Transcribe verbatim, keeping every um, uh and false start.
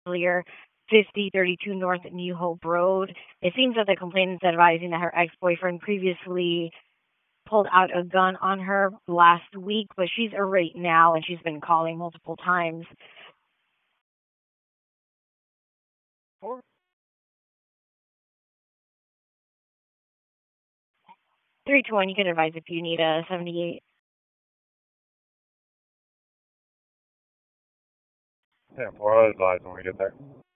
earlier, fifty thirty-two North New Hope Road. It seems that the complainant is advising that her ex-boyfriend previously pulled out a gun on her last week, but she's irate now and she's been calling multiple times. three two one, you can advise if you need a seventy-eight. Yeah, four, I'll advise when we get there.